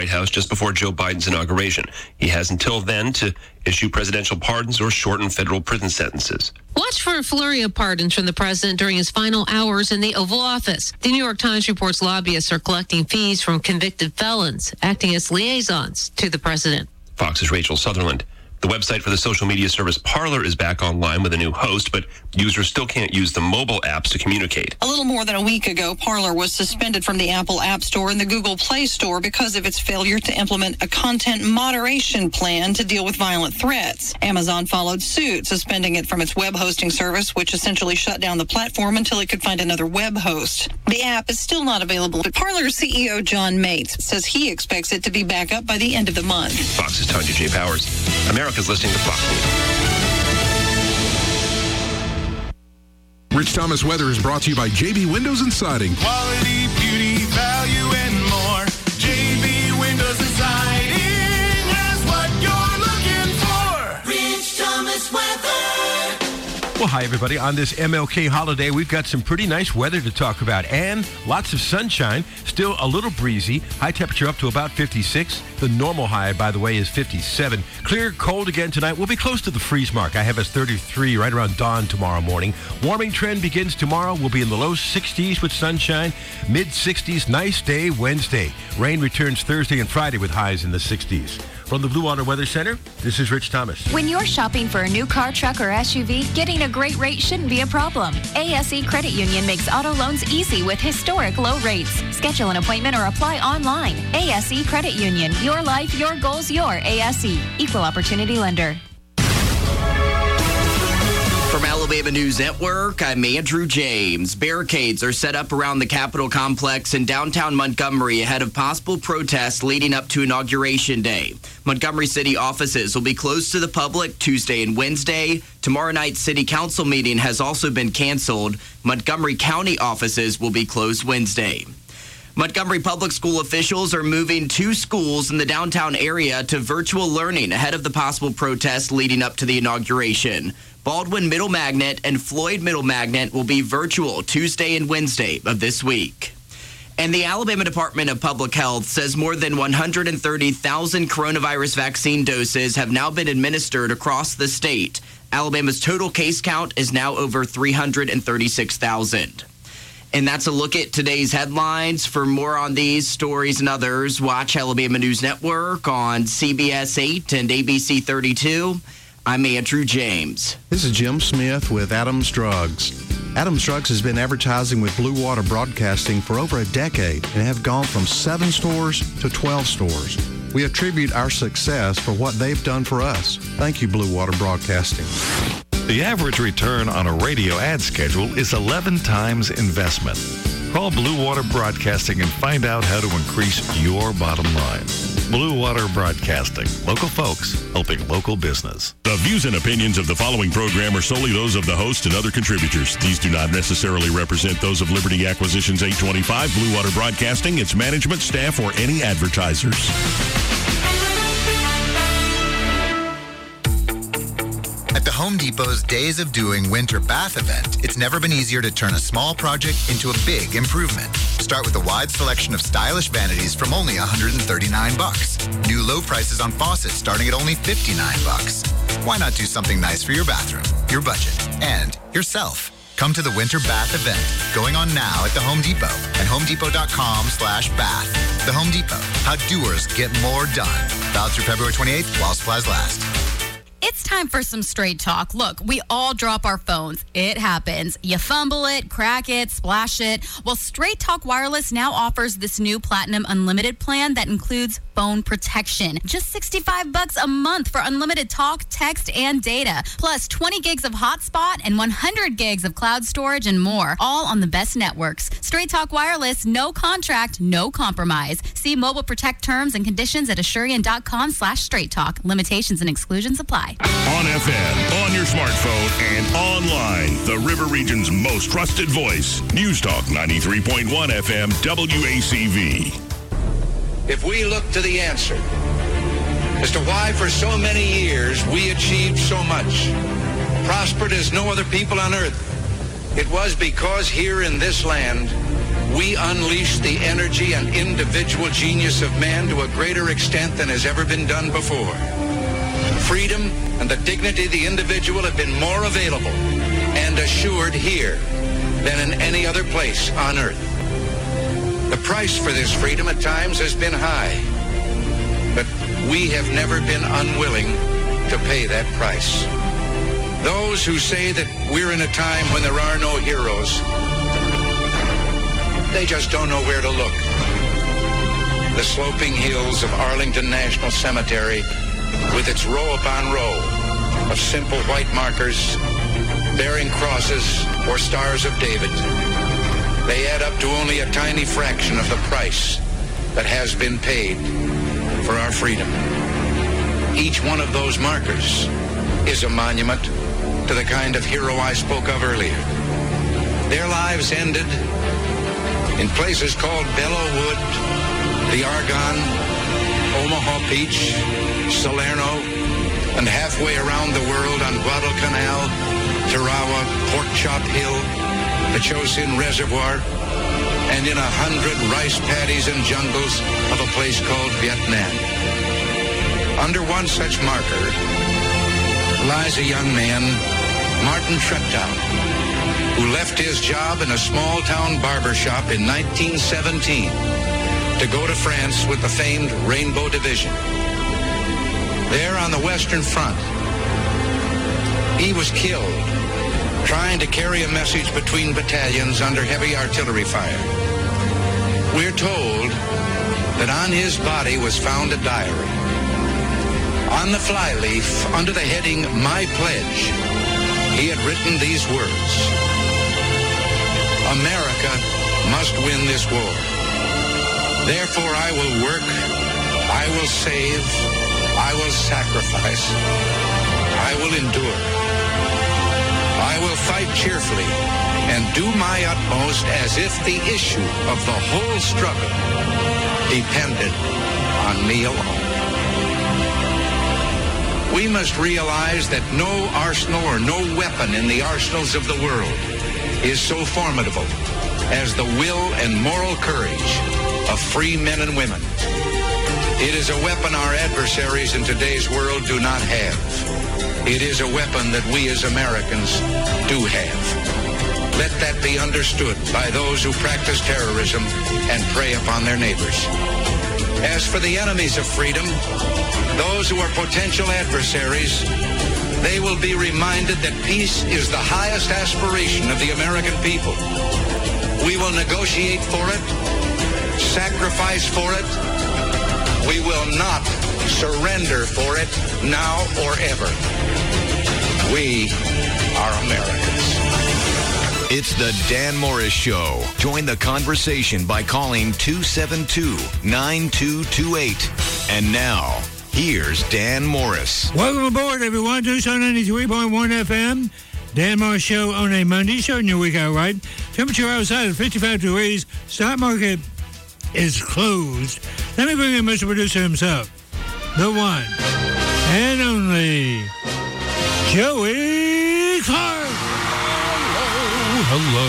White House just before Joe Biden's inauguration. He has until then to issue presidential pardons or shorten federal prison sentences. Watch for a flurry of pardons from the president during his final hours in the Oval Office. The New York Times reports lobbyists are collecting fees from convicted felons, acting as liaisons to the president. Fox's Rachel Sutherland. The website for the social media service Parler is back online with a new host, but users still can't use the mobile apps to communicate. A little more than a week ago, Parler was suspended from the Apple App Store and the Google Play Store because of its failure to implement a content moderation plan to deal with violent threats. Amazon followed suit, suspending it from its web hosting service, which essentially shut down the platform until it could find another web host. The app is still not available, but Parler CEO John Mates says he expects it to be back up by the end of the month. Fox's Tanya J. Powers. America's listening to Fox News. Rich Thomas Weather is brought to you by JB Windows and Siding. Quality, beauty, value, and more. JB Windows and Siding has what you're looking for. Rich Thomas Weather. Well, hi, everybody. On this MLK holiday, we've got some pretty nice weather to talk about and lots of sunshine. Still a little breezy. High temperature up to about 56. The normal high, by the way, is 57. Clear, cold again tonight. We'll be close to the freeze mark. I have us 33 right around dawn tomorrow morning. Warming trend begins tomorrow. We'll be in the low 60s with sunshine. Mid 60s. Nice day Wednesday. Rain returns Thursday and Friday with highs in the 60s. From the Blue Water Weather Center, this is Rich Thomas. When you're shopping for a new car, truck, or SUV, getting a great rate shouldn't be a problem. ASE Credit Union makes auto loans easy with historic low rates. Schedule an appointment or apply online. ASE Credit Union. Your life, your goals, your ASE. Equal Opportunity Lender. From Alabama News Network, I'm Andrew James. Barricades are set up around the Capitol complex in downtown Montgomery ahead of possible protests leading up to Inauguration Day. Montgomery City offices will be closed to the public Tuesday and Wednesday. Tomorrow night's City Council meeting has also been canceled. Montgomery County offices will be closed Wednesday. Montgomery Public School officials are moving 2 schools in the downtown area to virtual learning ahead of the possible protests leading up to the inauguration. Baldwin Middle Magnet and Floyd Middle Magnet will be virtual Tuesday and Wednesday of this week. And the Alabama Department of Public Health says more than 130,000 coronavirus vaccine doses have now been administered across the state. Alabama's total case count is now over 336,000. And that's a look at today's headlines. For more on these stories and others, watch Alabama News Network on CBS 8 and ABC 32. I'm Andrew James. This is Jim Smith with Adams Drugs. Adams Drugs has been advertising with Blue Water Broadcasting for over a decade and have gone from 7 stores to 12 stores. We attribute our success for what they've done for us. Thank you, Blue Water Broadcasting. The average return on a radio ad schedule is 11 times investment. Call Blue Water Broadcasting and find out how to increase your bottom line. Blue Water Broadcasting. Local folks helping local business. The views and opinions of the following program are solely those of the host and other contributors. These do not necessarily represent those of Liberty Acquisitions 825, Blue Water Broadcasting, its management, staff, or any advertisers. At the Home Depot's Days of Doing Winter Bath event, it's never been easier to turn a small project into a big improvement. Start with a wide selection of stylish vanities from only $139. New low prices on faucets starting at only $59. Why not do something nice for your bathroom, your budget, and yourself? Come to the Winter Bath event, going on now at the Home Depot and homedepot.com/bath. The Home Depot, how doers get more done. Valid through February 28th while supplies last. It's time for some straight talk. Look, we all drop our phones. It happens. You fumble it, crack it, splash it. Well, Straight Talk Wireless now offers this new Platinum Unlimited plan that includes phone protection. Just $65 a month for unlimited talk, text, and data. Plus 20 gigs of hotspot and 100 gigs of cloud storage and more. All on the best networks. Straight Talk Wireless, no contract, no compromise. See Mobile Protect terms and conditions at Asurion.com/Straight Talk. Limitations and exclusions apply. On FM, on your smartphone, and online, the River Region's most trusted voice. News Talk 93.1 FM WACV. If we look to the answer as to why for so many years we achieved so much, prospered as no other people on earth, it was because here in this land we unleash the energy and individual genius of man to a greater extent than has ever been done before. Freedom and the dignity of the individual have been more available and assured here than in any other place on earth. The price for this freedom at times has been high, but we have never been unwilling to pay that price. Those who say that we're in a time when there are no heroes, they just don't know where to look. The sloping hills of Arlington National Cemetery, with its row upon row of simple white markers bearing crosses or stars of David, they add up to only a tiny fraction of the price that has been paid for our freedom. Each one of those markers is a monument to the kind of hero I spoke of earlier. Their lives ended in places called Belleau Wood, the Argonne, Omaha Beach, Salerno, and halfway around the world on Guadalcanal, Tarawa, Pork Chop Hill, the Chosin Reservoir, and in 100 rice paddies and jungles of a place called Vietnam. Under one such marker lies a young man, Martin Treptow, who left his job in a small-town barber shop in 1917 to go to France with the famed Rainbow Division. There on the Western Front, he was killed trying to carry a message between battalions under heavy artillery fire. We're told that on his body was found a diary. On the flyleaf, under the heading, My Pledge, he had written these words: America must win this war. Therefore I will work, I will save, I will sacrifice, I will endure. I will fight cheerfully and do my utmost as if the issue of the whole struggle depended on me alone. We must realize that no arsenal or no weapon in the arsenals of the world is so formidable as the will and moral courage of free men and women. It is a weapon our adversaries in today's world do not have. It is a weapon that we as Americans do have. Let that be understood by those who practice terrorism and prey upon their neighbors. As for the enemies of freedom, those who are potential adversaries, they will be reminded that peace is the highest aspiration of the American people. We will negotiate for it, sacrifice for it. We will not surrender for it now or ever. We are Americans. It's the Dan Morris Show. Join the conversation by calling 272-9228. And now, here's Dan Morris. Welcome aboard, everyone. Tucson 93.1 FM. Dan Morris Show on a Monday, starting your week out right. Temperature outside of 55 degrees. Stock market is closed. Let me bring in Mr. Producer himself. The one and only Joey Clark. Hello.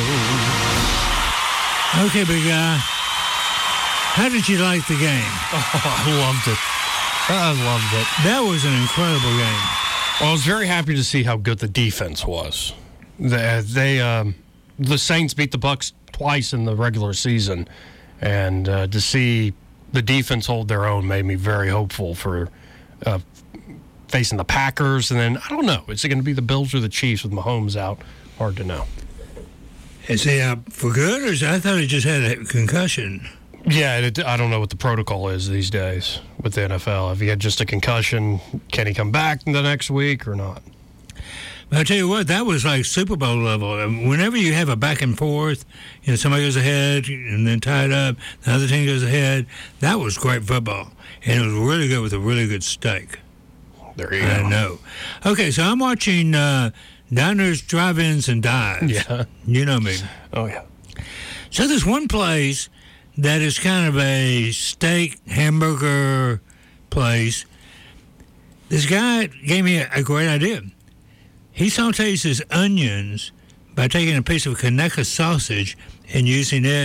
Okay, big guy. How did you like the game? Oh, I loved it. That was an incredible game. Well, I was very happy to see how good the defense was. The Saints beat the Bucs twice in the regular season, and to see the defense hold their own made me very hopeful for facing the Packers. And then, I don't know, is it going to be the Bills or the Chiefs with Mahomes out? Hard to know. Is he out for good, or I thought he just had a concussion? Yeah, I don't know what the protocol is these days with the NFL. If he had just a concussion, can he come back the next week or not? But I tell you what, that was like Super Bowl level. Whenever you have a back and forth, somebody goes ahead and then tied up, the other team goes ahead, that was great football. And it was really good with a really good steak. There you go. I know. Okay, so I'm watching Diners, Drive-Ins, and Dives. Yeah. You know me. Oh, yeah. So there's one place that is kind of a steak hamburger place. This guy gave me a great idea. He sautés his onions by taking a piece of Conecuh sausage and using it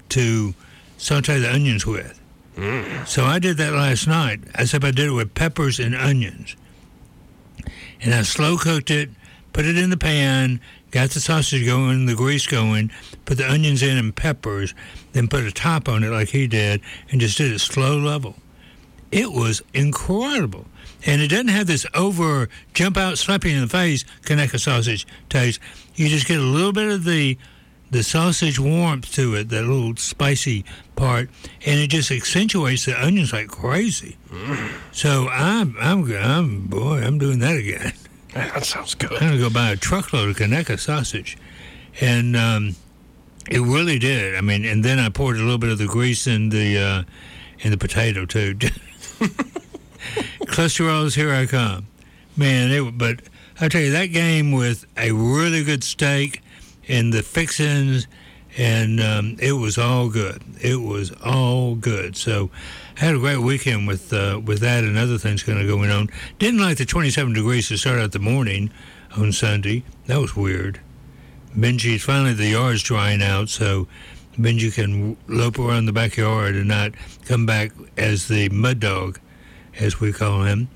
to saute the onions with. So I did that last night, except I did it with peppers and onions. And I slow cooked it, put it in the pan, got the sausage going, the grease going, put the onions in and peppers, then put a top on it like he did, and just did it slow level. It was incredible. And it doesn't have this over, jump out, slap you in the face, Conecuh sausage taste. You just get a little bit of the sausage warmth to it, that little spicy part, and it just accentuates the onions like crazy. So I'm doing that again. That sounds good. I'm gonna go buy a truckload of Conecuh sausage, and it really did. I mean, and then I poured a little bit of the grease in the potato too. Cholesterol's here I come, man. But I tell you, that game with a really good steak and the fixings, and it was all good. It was all good. So I had a great weekend with that and other things kind of going on. Didn't like the 27 degrees to start out the morning on Sunday. That was weird. Benji, finally the yard's drying out, so Benji can lope around the backyard and not come back as the mud dog, as we call him.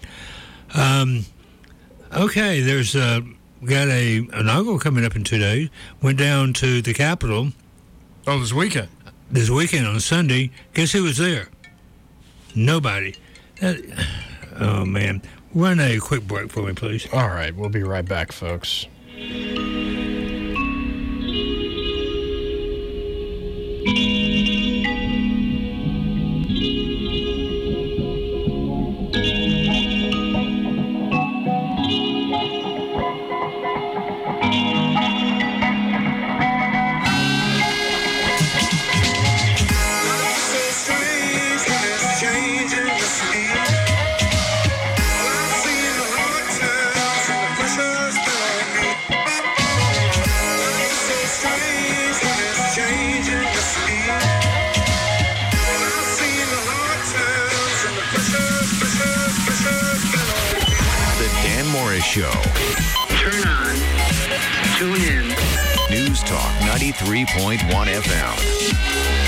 Okay, there's got an inaugural coming up in 2 days. Went down to the Capitol. Oh, this weekend? This weekend on Sunday. Guess who was there? Nobody. Oh, man. Run a quick break for me, please. All right, we'll be right back, folks. Show. Turn on. Tune in. News Talk 93.1 FM.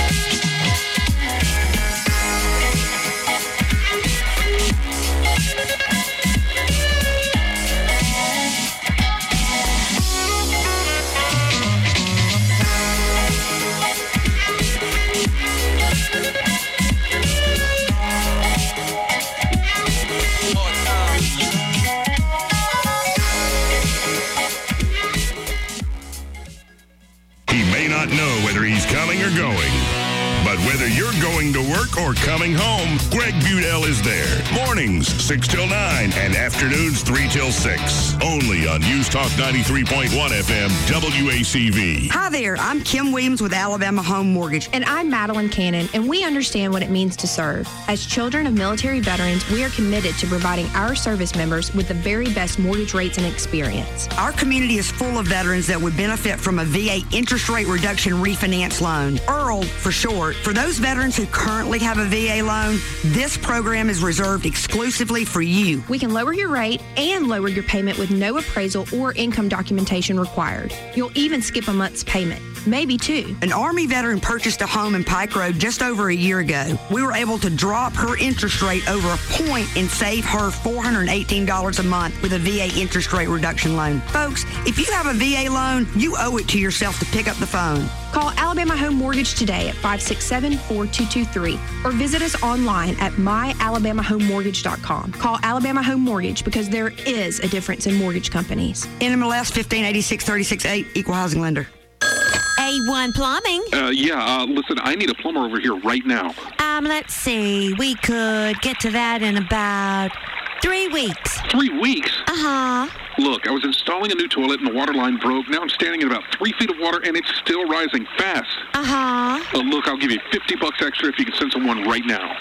Coming or going. But whether you're going to work or coming home, Greg Budell is there. Mornings, 6 till 9, and afternoons, 3 till 6. Only on News Talk 93.1 FM, WACV. Hi there, I'm Kim Williams with Alabama Home Mortgage. And I'm Madeline Cannon, and we understand what it means to serve. As children of military veterans, we are committed to providing our service members with the very best mortgage rates and experience. Our community is full of veterans that would benefit from a VA interest rate reduction refinance loan, EARL for short. For those veterans who currently have a VA loan, this program is reserved exclusively for you. We can lower your rate and lower your payment with no appraisal or income documentation required. You'll even skip a month's payment, maybe two. An Army veteran purchased a home in Pike Road just over a year ago. We were able to drop her interest rate over a point and save her $418 a month with a VA interest rate reduction loan. Folks, if you have a VA loan, you owe it to yourself to pick up the phone. Call Alabama Home Mortgage today at 567-4223 or visit us online at myalabamahomemortgage.com. Call Alabama Home Mortgage because there is a difference in mortgage companies. NMLS 1586-36-8, Equal Housing Lender. A1 Plumbing. Listen, I need a plumber over here right now. Let's see. We could get to that in about 3 weeks. 3 weeks? Uh-huh. Look, I was installing a new toilet and the water line broke. Now I'm standing in about 3 feet of water and it's still rising fast. Uh-huh. Look, I'll give you $50 extra if you can send someone right now.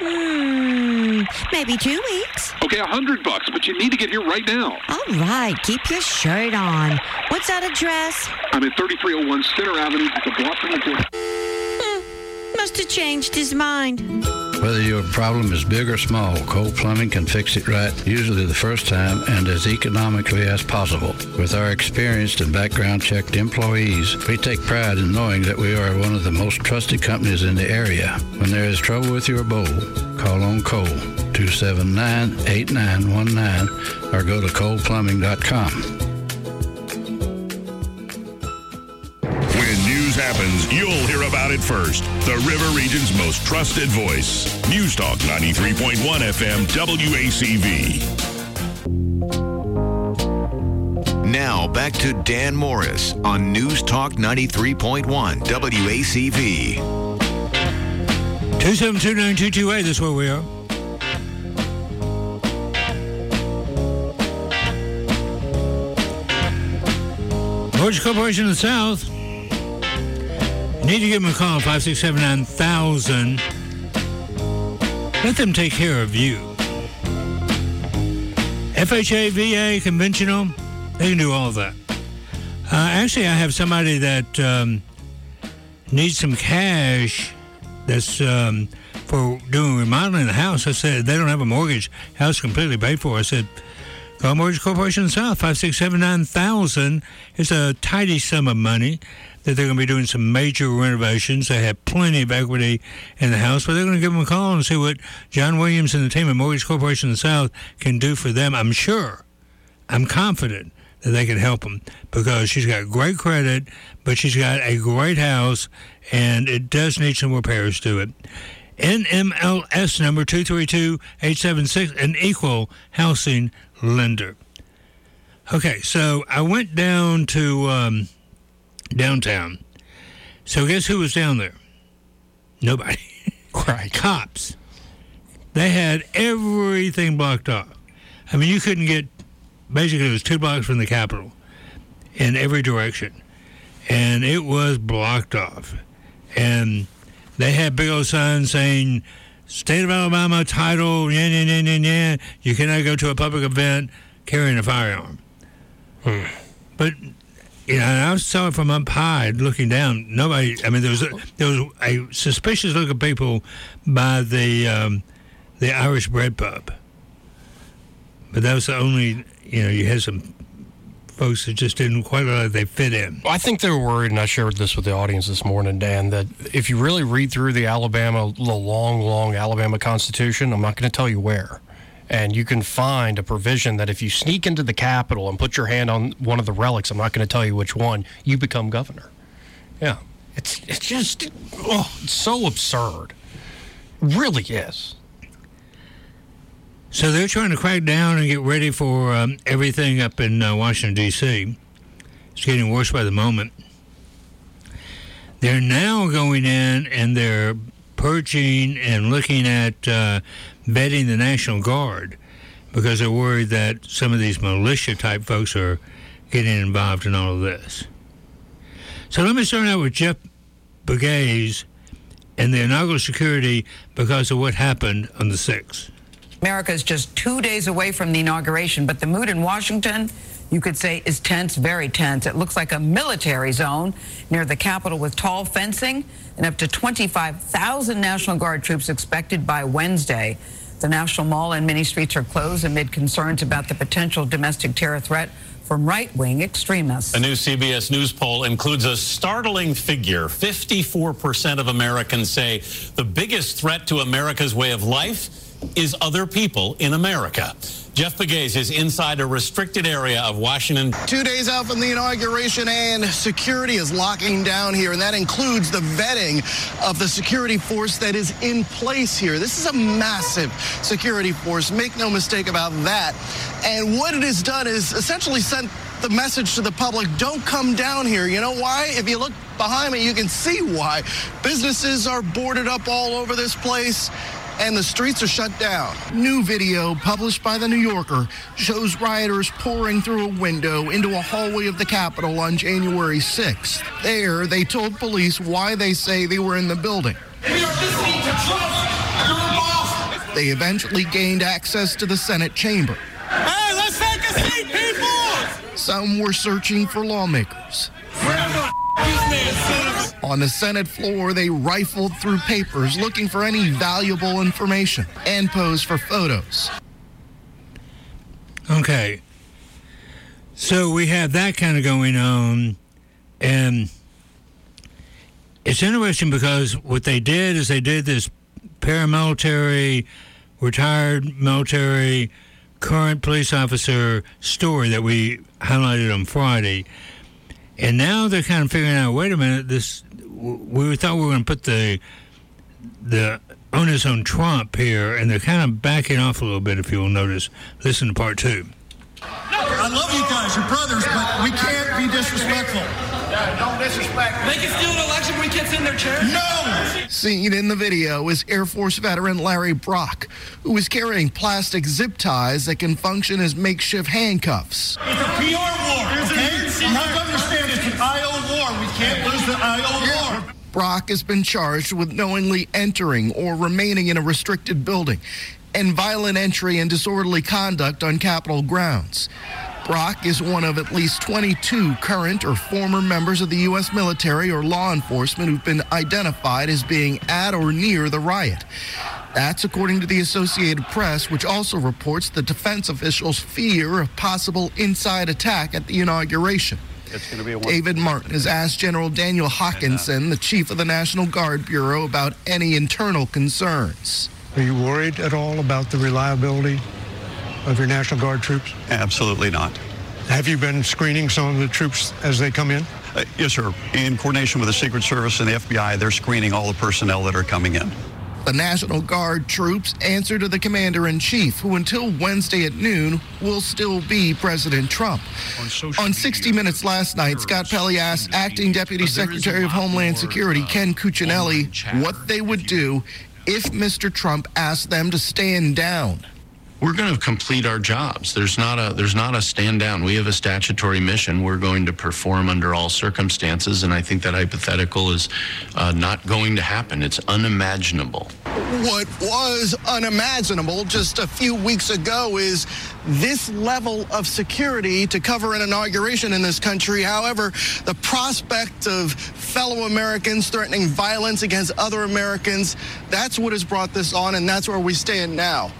Maybe 2 weeks. Okay, $100, but you need to get here right now. All right, keep your shirt on. What's that address? I'm at 3301 Center Avenue, the block from the door. Must have changed his mind. Whether your problem is big or small, Cole Plumbing can fix it right, usually the first time and as economically as possible. With our experienced and background-checked employees, we take pride in knowing that we are one of the most trusted companies in the area. When there is trouble with your bowl, call on Cole, 279-8919, or go to coleplumbing.com. Happens, you'll hear about it first. The River Region's most trusted voice. News Talk 93.1 FM WACV. Now back to Dan Morris on News Talk 93.1 WACV. 2729228, that's where we are. Mortgage Corporation of the South. You need to give them a call, 567-9000. Let them take care of you. FHA, VA, conventional, they can do all of that. Actually, I have somebody that needs some cash that's for doing remodeling the house. I said, they don't have a mortgage. House completely paid for. I said, call Mortgage Corporation of the South, 567-9000. It's a tidy sum of money that they're going to be doing some major renovations. They have plenty of equity in the house, but they're going to give them a call and see what John Williams and the team at Mortgage Corporation of the South can do for them. I'm confident that they can help them because she's got great credit, but she's got a great house, and it does need some repairs to it. NMLS number 232876, an equal housing lender. Okay, so I went down to downtown. So guess who was down there? Nobody. Right. Cops. They had everything blocked off. I mean, you couldn't get, basically it was 2 blocks from the Capitol in every direction. And it was blocked off. And they had big old signs saying, State of Alabama title, yeah. You cannot go to a public event carrying a firearm. But you know, I saw it from up high, looking down. Nobody. I mean, there was a suspicious look of people by the Irish Bread Pub, but that was the only. You know, you had some folks that just didn't quite look like they fit in. I think they were worried, and I shared this with the audience this morning, Dan, that if you really read through the long Alabama Constitution, I'm not going to tell you where. And you can find a provision that if you sneak into the Capitol and put your hand on one of the relics, I'm not going to tell you which one, you become governor. Yeah. It's just, it's so absurd. It really is. So they're trying to crack down and get ready for everything up in Washington, D.C. It's getting worse by the moment. They're now going in and they're purging and looking at vetting the National Guard because they're worried that some of these militia-type folks are getting involved in all of this. So let me start out with Jeff Pegues and the inaugural security because of what happened on the 6th. America is just 2 days away from the inauguration, but the mood in Washington, you could say, is tense, very tense. It looks like a military zone near the Capitol with tall fencing and up to 25,000 National Guard troops expected by Wednesday. The National Mall and many streets are closed amid concerns about the potential domestic terror threat from right-wing extremists. A new CBS News poll includes a startling figure. 54% of Americans say the biggest threat to America's way of life is other people in America. Jeff Pegues is inside a restricted area of Washington. 2 days out from the inauguration, and security is locking down here, and that includes the vetting of the security force that is in place here. This is a massive security force. Make no mistake about that. And what it has done is essentially sent the message to the public, don't come down here. You know why? If you look behind me, you can see why. Businesses are boarded up all over this place, and the streets are shut down. New video published by The New Yorker shows rioters pouring through a window into a hallway of the Capitol on January 6th. There, they told police why they say they were in the building. We are listening to Trump. You're a boss. They eventually gained access to the Senate chamber. Hey, let's take a seat, people! Some were searching for lawmakers. Where the this man, son of a... On the Senate floor, they rifled through papers looking for any valuable information and posed for photos. Okay. So we have that kind of going on, and it's interesting because what they did is they did this paramilitary, retired military, current police officer story that we highlighted on Friday. And now they're kind of figuring out, wait a minute, we thought we were going to put the onus on Trump here, and they're kind of backing off a little bit, if you'll notice. Listen to part 2. I love you guys, you're brothers, but we can't be disrespectful. Don't disrespect. They can steal an election when we can't sit in their chair? No! Seen in the video is Air Force veteran Larry Brock, who is carrying plastic zip ties that can function as makeshift handcuffs. It's a PR war, okay? You have to understand it's an IO war. We can't lose the IO war. Brock has been charged with knowingly entering or remaining in a restricted building and violent entry and disorderly conduct on Capitol grounds. Brock is one of at least 22 current or former members of the U.S. military or law enforcement who've been identified as being at or near the riot. That's according to the Associated Press, which also reports the defense officials' fear of possible inside attack at the inauguration. David Martin has asked General Daniel Hawkinson, the chief of the National Guard Bureau, about any internal concerns. Are you worried at all about the reliability of your National Guard troops? Absolutely not. Have you been screening some of the troops as they come in? Yes, sir. In coordination with the Secret Service and the FBI, they're screening all the personnel that are coming in. The National Guard troops answer to the Commander-in-Chief, who until Wednesday at noon will still be President Trump. On 60 Minutes last night, Scott Pelley asked Acting Deputy Secretary of Homeland Security Ken Cuccinelli what they would do if Mr. Trump asked them to stand down. We're going to complete our jobs. There's not a stand down. We have a statutory mission. We're going to perform under all circumstances, and I think that hypothetical is not going to happen. It's unimaginable. What was unimaginable just a few weeks ago is this level of security to cover an inauguration in this country. However, the prospect of fellow Americans threatening violence against other Americans, that's what has brought this on, and that's where we stand now.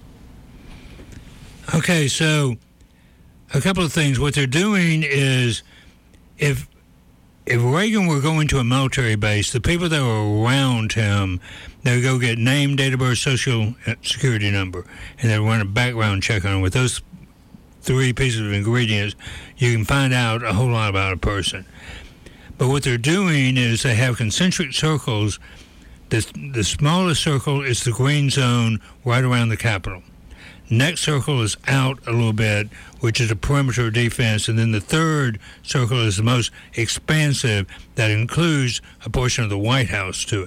Okay, so a couple of things. What they're doing is if Reagan were going to a military base, the people that were around him, they would go get name, date of birth, social security number, and they would run a background check on them. With those 3 pieces of ingredients, you can find out a whole lot about a person. But what they're doing is they have concentric circles. The smallest circle is the green zone right around the Capitol. Next circle is out a little bit, which is a perimeter defense, and then the third circle is the most expansive, that includes a portion of the White House to it.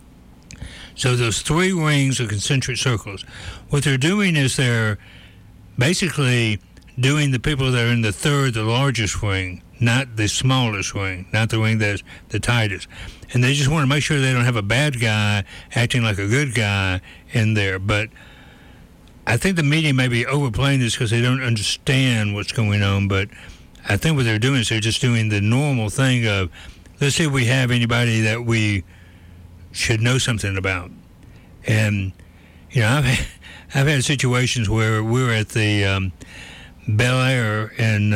So those 3 rings are concentric circles. What they're doing is they're basically doing the people that are in the third, the largest ring, not the smallest ring, not the ring that's the tightest. And they just want to make sure they don't have a bad guy acting like a good guy in there. But I think the media may be overplaying this because they don't understand what's going on, but I think what they're doing is they're just doing the normal thing of, let's see if we have anybody that we should know something about. And, you know, I've had situations where we were at the Bel Air in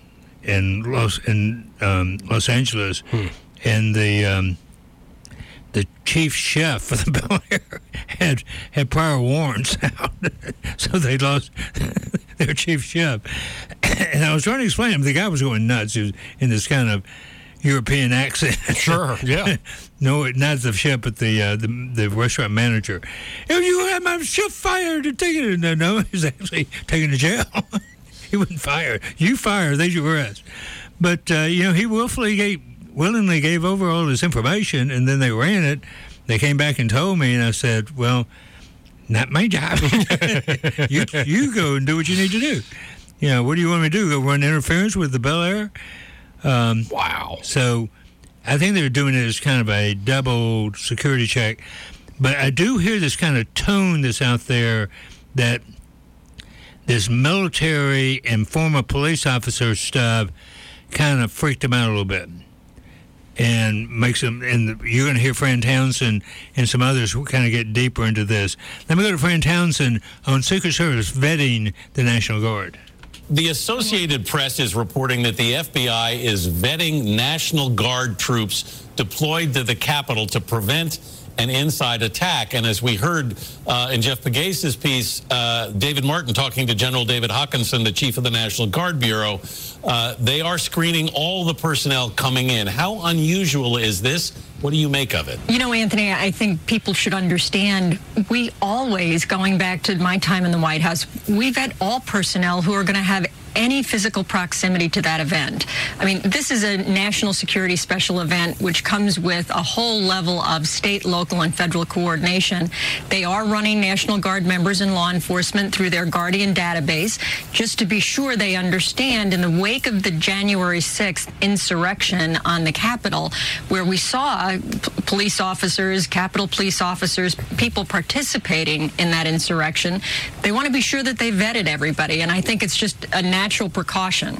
Los Angeles, and the chief chef for the Bel Air had prior warrants out, so they lost their chief chef. And I was trying to explain to him, the guy was going nuts. He was in this kind of European accent. Sure, yeah. No, not the chef, but the restaurant manager. If you had my chef fired and taken it, no, he was actually taken to jail. He wasn't fired. You fired, they your arrest. But he willingly gave over all this information, and then they ran it. They came back and told me, and I said, well, not my job. you go and do what you need to do. You know, what do you want me to do? Go run interference with the Bel Air? Wow. So I think they're doing it as kind of a double security check. But I do hear this kind of tone that's out there that this military and former police officer stuff kind of freaked them out a little bit. and makes them. And you're going to hear Fran Townsend and some others who kind of get deeper into this. Let me go to Fran Townsend on Secret Service vetting the National Guard. The Associated Press is reporting that the FBI is vetting National Guard troops deployed to the Capitol to prevent an inside attack. And as we heard in Jeff Pegase's piece, David Martin talking to General David Hawkinson, the chief of the National Guard Bureau, they are screening all the personnel coming in. How unusual is this? What do you make of it? You know, Anthony, I think people should understand we always, going back to my time in the White House, we vet all personnel who are going to have any physical proximity to that event. I mean, this is a national security special event which comes with a whole level of state, local, and federal coordination. They are running National Guard members and law enforcement through their Guardian database just to be sure they understand in the wake of the January 6th insurrection on the Capitol, where we saw police officers, Capitol police officers, people participating in that insurrection. They want to be sure that they vetted everybody, and I think it's just a natural precaution.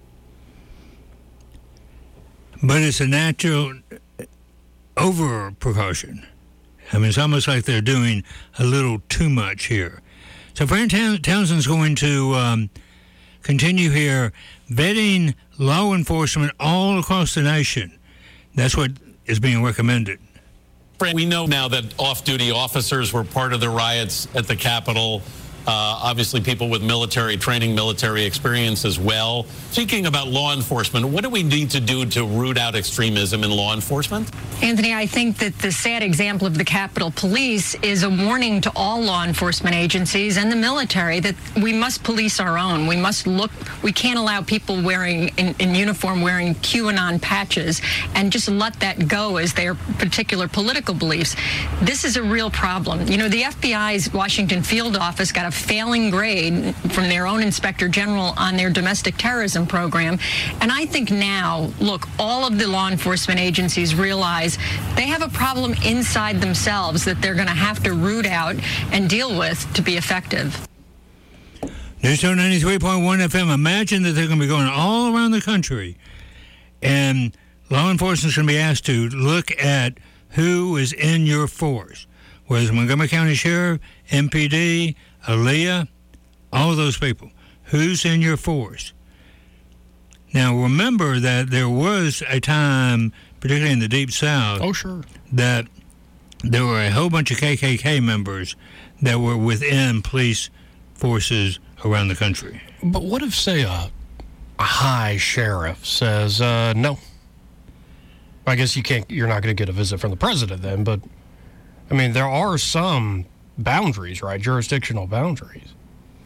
But it's a natural over precaution. I mean, it's almost like they're doing a little too much here. So Fran Townsend's going to continue here vetting law enforcement all across the nation. That's what is being recommended. We know now that off-duty officers were part of the riots at the Capitol. Obviously, people with military training, military experience as well. Speaking about law enforcement, what do we need to do to root out extremism in law enforcement? Anthony, I think that the sad example of the Capitol Police is a warning to all law enforcement agencies and the military that we must police our own. We must look. We can't allow people wearing in uniform wearing QAnon patches and just let that go as their particular political beliefs. This is a real problem. You know, the FBI's Washington field office got a failing grade from their own inspector general on their domestic terrorism program. And I think now, look, all of the law enforcement agencies realize they have a problem inside themselves that they're going to have to root out and deal with to be effective. News Talk 93.1 FM. Imagine that they're going to be going all around the country, and law enforcement is going to be asked to look at who is in your force, whether it's Montgomery County Sheriff, MPD, Aaliyah, all of those people. Who's in your force? Now, remember that there was a time, particularly in the Deep South, that there were a whole bunch of KKK members that were within police forces around the country. But what if, say, a high sheriff says, no? I guess you're not going to get a visit from the president then, but, I mean, there are some boundaries, right? Jurisdictional boundaries.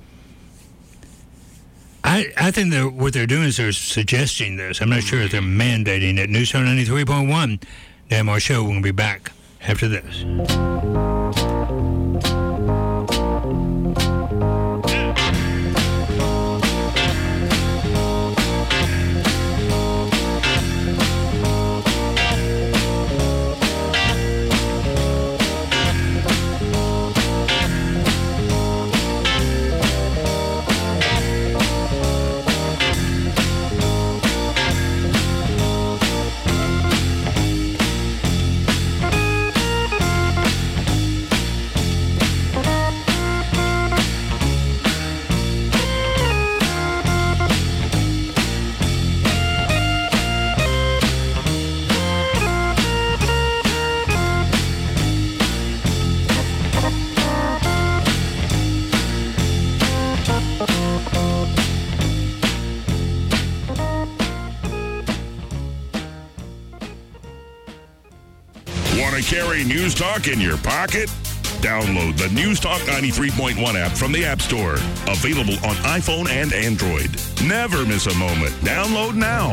I think that what they're doing is they're suggesting this. I'm not sure if they're mandating it. News Talk 93.1. Dan Moore Show. We'll be back after this. Carry News Talk in your pocket? Download the News Talk 93.1 app from the App Store. Available on iPhone and Android. Never miss a moment. Download now.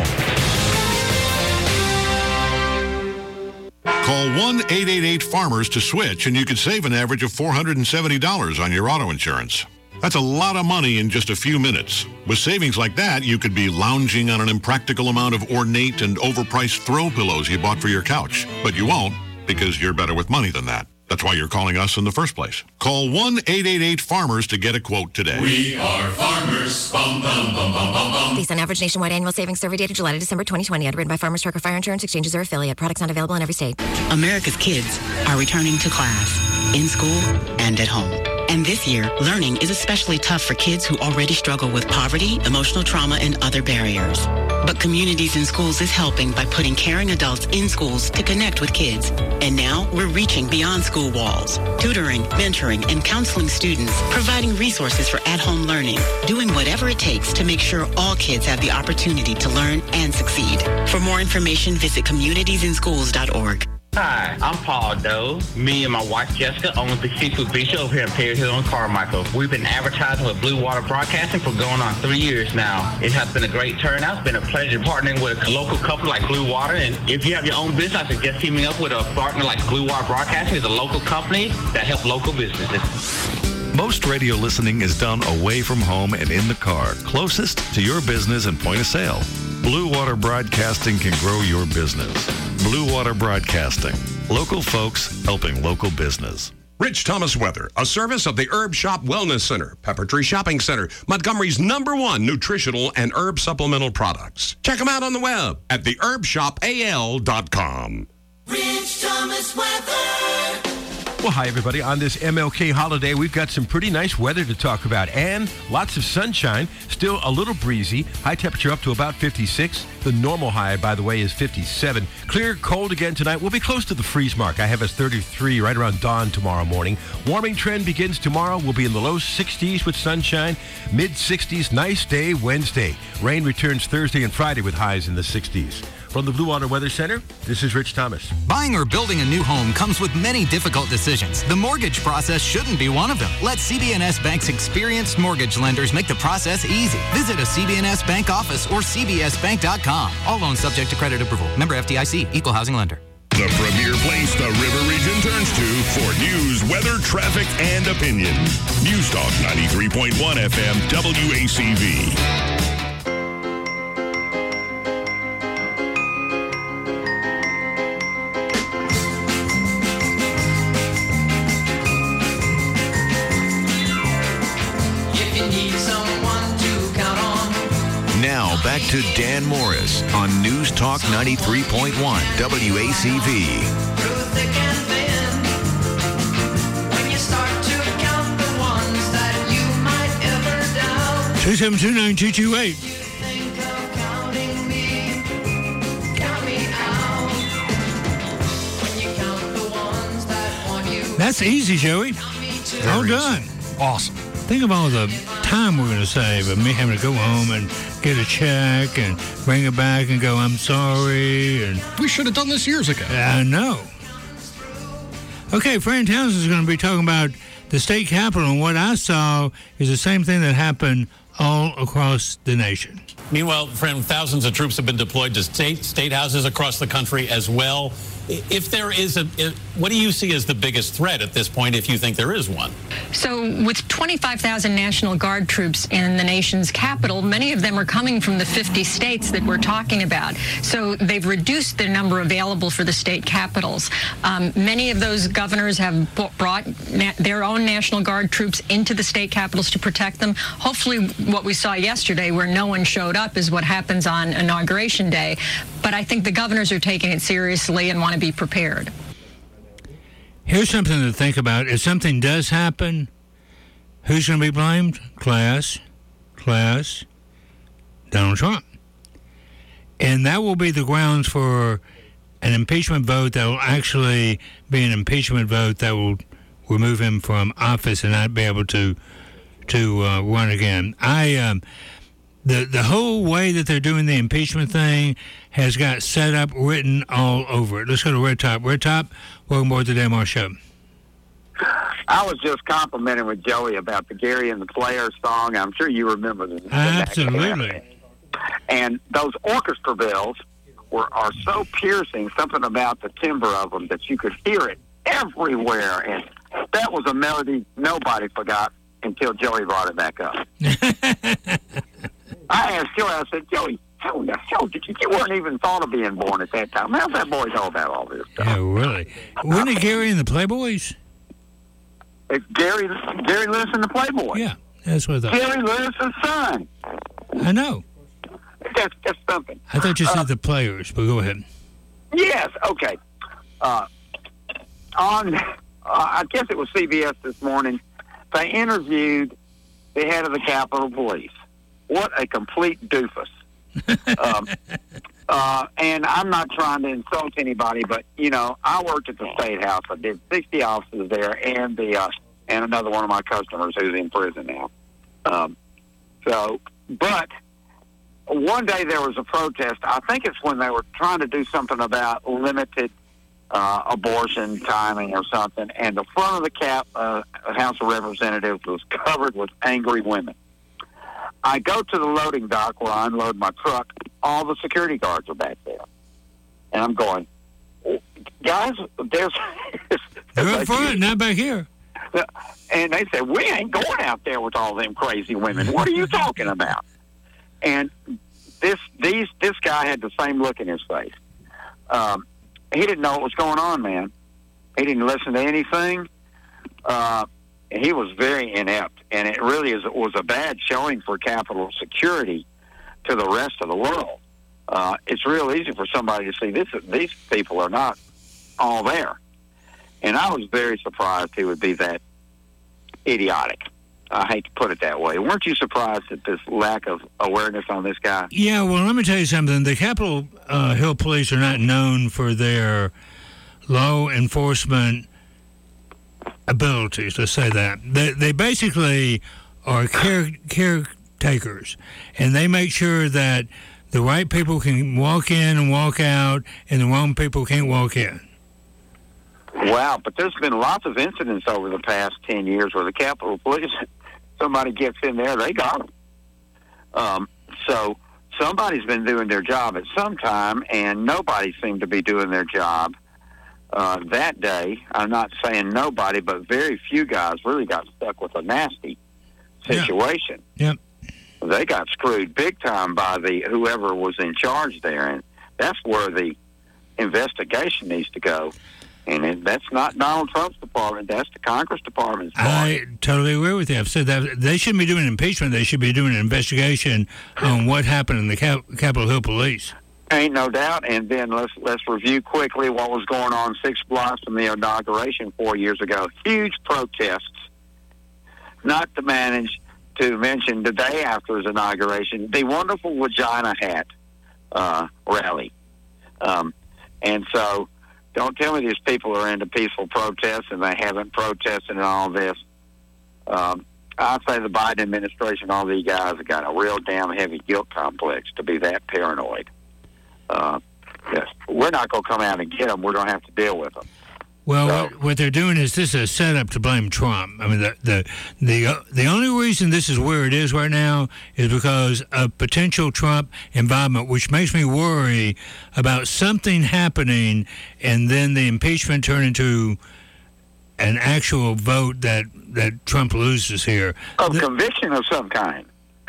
Call 1-888-FARMERS to switch, and you could save an average of $470 on your auto insurance. That's a lot of money in just a few minutes. With savings like that, you could be lounging on an impractical amount of ornate and overpriced throw pillows you bought for your couch. But you won't, because you're better with money than that. That's why you're calling us in the first place. Call 1-888-FARMERS to get a quote today. We are farmers. Bum, bum, bum, bum, bum, bum. Based on average nationwide annual savings survey data July to December 2020, underwritten by Farmers Truck or Fire Insurance Exchanges or affiliate. Products not available in every state. America's kids are returning to class, in school and at home. And this year, learning is especially tough for kids who already struggle with poverty, emotional trauma, and other barriers. But Communities in Schools is helping by putting caring adults in schools to connect with kids. And now we're reaching beyond school walls, tutoring, mentoring, and counseling students, providing resources for at-home learning, doing whatever it takes to make sure all kids have the opportunity to learn and succeed. For more information, visit communitiesinschools.org. Hi, I'm Paul Doe. Me and my wife Jessica own the Seafood Bistro over here in Perry Hill and Carmichael. We've been advertising with Blue Water Broadcasting for going on 3 years now. It has been a great turnout. It's been a pleasure partnering with a local company like Blue Water. And if you have your own business, I suggest teaming up with a partner like Blue Water Broadcasting. It's a local company that helps local businesses. Most radio listening is done away from home and in the car, closest to your business and point of sale. Blue Water Broadcasting can grow your business. Blue Water Broadcasting. Local folks helping local business. Rich Thomas Weather, a service of the Herb Shop Wellness Center, Pepper Tree Shopping Center, Montgomery's #1 nutritional and herb supplemental products. Check them out on the web at theherbshopal.com. Rich Thomas Weather. Well, hi, everybody. On this MLK holiday, we've got some pretty nice weather to talk about and lots of sunshine. Still a little breezy. High temperature up to about 56. The normal high, by the way, is 57. Clear, cold again tonight. We'll be close to the freeze mark. I have us 33 right around dawn tomorrow morning. Warming trend begins tomorrow. We'll be in the low 60s with sunshine. Mid-60s, nice day Wednesday. Rain returns Thursday and Friday with highs in the 60s. From the Blue Water Weather Center, this is Rich Thomas. Buying or building a new home comes with many difficult decisions. The mortgage process shouldn't be one of them. Let CB&S Bank's experienced mortgage lenders make the process easy. Visit a CB&S Bank office or cbsbank.com. All loans subject to credit approval. Member FDIC, Equal Housing Lender. The premier place the River Region turns to for news, weather, traffic, and opinion. News Talk 93.1 FM WACV. Now, back to Dan Morris on News Talk 93.1 WACV. 2729228. That's easy, Joey. All done. Awesome. Think of all the time we're going to save of me having to go home and get a check and bring it back and go, I'm sorry. And we should have done this years ago. I know. Okay, Fran Townsend is going to be talking about the state capitol, and what I saw is the same thing that happened all across the nation. Meanwhile, Fran, thousands of troops have been deployed to state houses across the country as well. If there is what do you see as the biggest threat at this point, if you think there is one? So with 25,000 National Guard troops in the nation's capital, many of them are coming from the 50 states that we're talking about. So they've reduced the number available for the state capitals. Many of those governors have brought their own National Guard troops into the state capitals to protect them. Hopefully what we saw yesterday, where no one showed up, is what happens on Inauguration Day. But I think the governors are taking it seriously and want to be prepared. Here's something to think about. If something does happen, who's going to be blamed? Class, Donald Trump. And that will be the grounds for an impeachment vote that will actually be an impeachment vote that will remove him from office and not be able to run again. The whole way that they're doing the impeachment thing has got set up, written all over it. Let's go to Red Top. Red Top, welcome aboard the Dan Morris Show. I was just complimenting with Joey about the Gary and the Player song. I'm sure you remember the Absolutely. And those orchestra bells are so piercing, something about the timbre of them, that you could hear it everywhere. And that was a melody nobody forgot until Joey brought it back up. I asked Joey, I said, Joey, how in the hell did you weren't even thought of being born at that time? How's that boy know about all this stuff? Yeah, really. Wasn't it Gary and the Playboys? It's Gary Lewis and the Playboy. Yeah, that's what I thought. Gary Lewis's son. I know. That's something. I thought you said the Players, but go ahead. Yes, okay. I guess it was CBS this morning, they interviewed the head of the Capitol Police. What a complete doofus. And I'm not trying to insult anybody, but, you know, I worked at the State House. I did 60 offices there and and another one of my customers who's in prison now. But one day there was a protest. I think it's when they were trying to do something about limited abortion timing or something, and the front of the House of Representatives was covered with angry women. I go to the loading dock where I unload my truck. All the security guards are back there. And I'm going, guys, they're up front, not back here. And they said, we ain't going out there with all them crazy women. What are you talking about? And this guy had the same look in his face. He didn't know what was going on, man. He didn't listen to anything. He was very inept, and it really was a bad showing for Capitol security to the rest of the world. It's real easy for somebody to see these people are not all there. And I was very surprised he would be that idiotic. I hate to put it that way. Weren't you surprised at this lack of awareness on this guy? Yeah, well, let me tell you something. The Capitol Hill Police are not known for their law enforcement abilities, let's say that. They basically are caretakers, and they make sure that the right people can walk in and walk out, and the wrong people can't walk in. Wow, but there's been lots of incidents over the past 10 years where the Capitol Police, somebody gets in there, they got them. So somebody's been doing their job at some time, and nobody seemed to be doing their job that day. I'm not saying nobody, but very few guys really got stuck with a nasty situation. Yep. They got screwed big time by whoever was in charge there, and that's where the investigation needs to go. And that's not Donald Trump's department. That's the Congress department's department. I totally agree with you. I've said that they shouldn't be doing impeachment. They should be doing an investigation on what happened in the Capitol Hill Police. Ain't no doubt. And then let's review quickly what was going on 6 blocks from the inauguration 4 years ago. Huge protests. Not to mention the day after his inauguration, the wonderful vagina hat rally. And so don't tell me these people are into peaceful protests and they haven't protested and all this. I say the Biden administration, all these guys have got a real damn heavy guilt complex to be that paranoid. Yes, we're not going to come out and get them. We're going to have to deal with them. Well, what they're doing is this is a setup to blame Trump. I mean, the only reason this is where it is right now is because of potential Trump involvement, which makes me worry about something happening and then the impeachment turn into an actual vote that Trump loses here. Of conviction of some kind.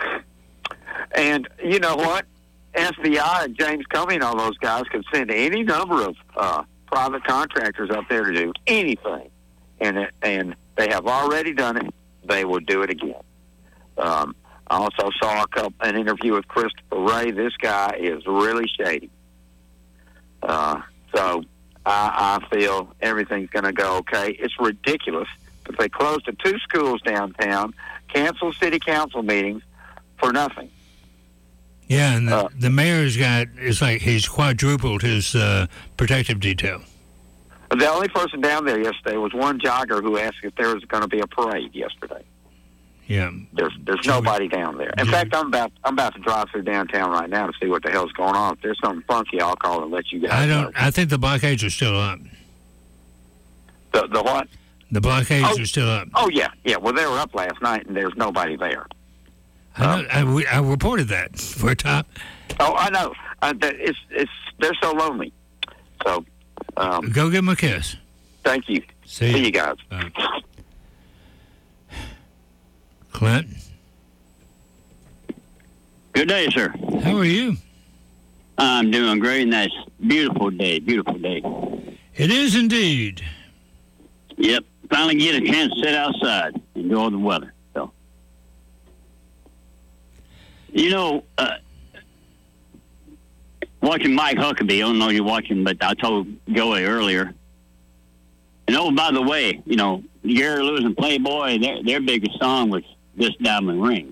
And you know what? FBI and James Comey and all those guys could send any number of private contractors up there to do anything, and they have already done it. They will do it again. I also saw an interview with Christopher Wray. This guy is really shady. So I feel everything's going to go okay. It's ridiculous that they closed the 2 schools downtown, canceled city council meetings for nothing. Yeah, and the mayor's it's like he's quadrupled his protective detail. The only person down there yesterday was one jogger who asked if there was going to be a parade yesterday. Yeah, there's nobody down there. In fact, I'm about to drive through downtown right now to see what the hell's going on. If there's something funky, I'll call and let you guys know. I think the blockades are still up. The what? The blockades are still up. Oh yeah. Well, they were up last night, and there's nobody there. I reported that for a top. Oh, I know. They're so lonely. So go give them a kiss. Thank you. See you guys. Bye. Clint. Good day, sir. How are you? I'm doing great, and that's beautiful day. Beautiful day. It is indeed. Yep. Finally get a chance to sit outside, enjoy the weather. So, you know, watching Mike Huckabee, I don't know if you're watching, but I told Joey earlier. And oh, by the way, you know, Gary Lewis and Playboy, their biggest song was This Diamond Ring.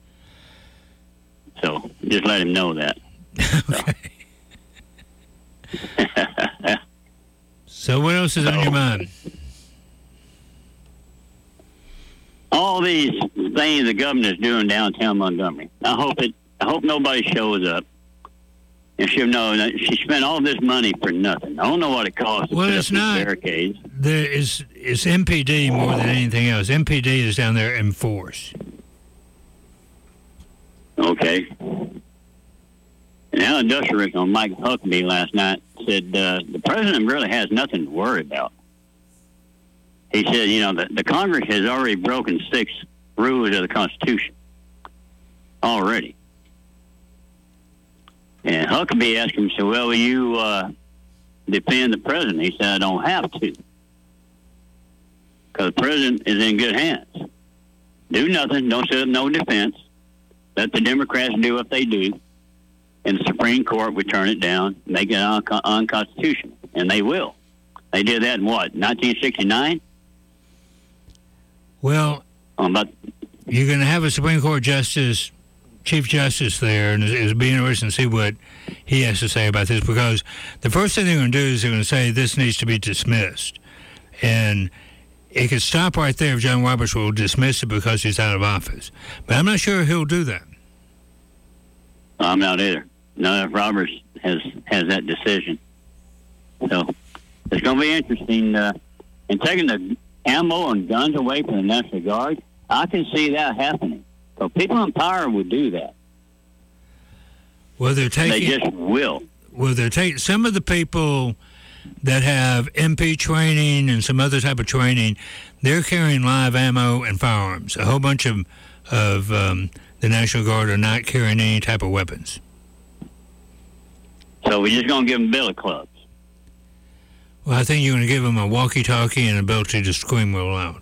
So just let him know that. So what else is on your mind? All these things the governor's doing downtown Montgomery. I hope nobody shows up. And she'll know that she spent all this money for nothing. I don't know what it costs to put up these barricades. It's MPD more than anything else. MPD is down there in force. Okay. And Alan Dusherick on Mike Huckabee last night said the president really has nothing to worry about. He said, you know, the Congress has already broken 6 rules of the Constitution. Already. And Huckabee asked him, so, well, will you defend the president? He said, I don't have to. Because the president is in good hands. Do nothing. Don't set up no defense. Let the Democrats do what they do. And the Supreme Court would turn it down, make it unconstitutional. And they will. They did that in what, 1969? Well, you're going to have a Supreme Court justice, Chief Justice there, and it'll be interesting to see what he has to say about this, because the first thing they're going to do is they're going to say this needs to be dismissed. And it could stop right there if John Roberts will dismiss it because he's out of office. But I'm not sure he'll do that. I'm not either. No, if Roberts has that decision. So it's going to be interesting. And taking the ammo and guns away from the National Guard, I can see that happening. So people in power would do that. Well, they just will. Well, they're taking some of the people that have MP training and some other type of training. They're carrying live ammo and firearms. A whole bunch of the National Guard are not carrying any type of weapons. So we're just going to give them billy clubs. Well, I think you're going to give them a walkie-talkie and an ability to scream real loud.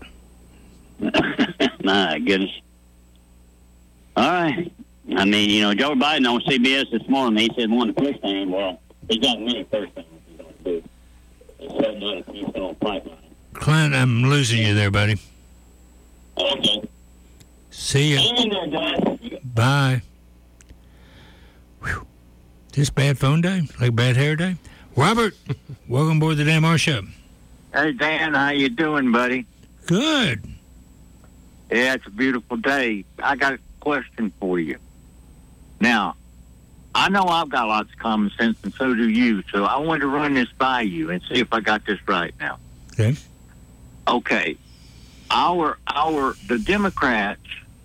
My goodness. All right. I mean, you know, Joe Biden on CBS this morning, he said one of the first things, well, he's got many first things he's going to do. He's setting up a Keystone Pipeline. Clint, I'm losing you there, buddy. Okay. See ya. Bye. Whew. This bad phone day? Like bad hair day? Robert, welcome aboard the Dan Moore Show. Hey, Dan, how you doing, buddy? Good. Yeah, it's a beautiful day. I got a question for you. Now, I know I've got lots of common sense, and so do you, so I want to run this by you and see if I got this right now. Okay. Okay. The Democrats